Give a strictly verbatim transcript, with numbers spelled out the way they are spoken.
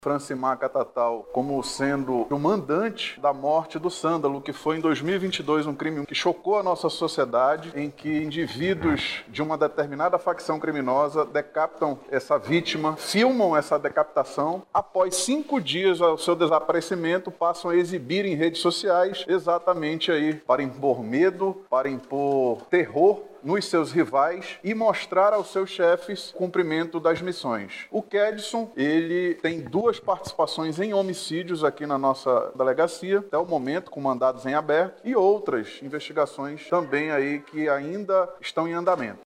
Francimar Catatal como sendo o mandante da morte do Sândalo, que foi em dois mil e vinte e dois um crime que chocou a nossa sociedade, em que indivíduos de uma determinada facção criminosa decapitam essa vítima, filmam essa decapitação, após cinco dias ao seu desaparecimento passam a exibir em redes sociais exatamente aí para impor medo, para impor terror nos seus rivais e mostrar aos seus chefes o cumprimento das missões. O Kedson, ele tem duas participações em homicídios aqui na nossa delegacia, até o momento, com mandados em aberto, e outras investigações também aí que ainda estão em andamento.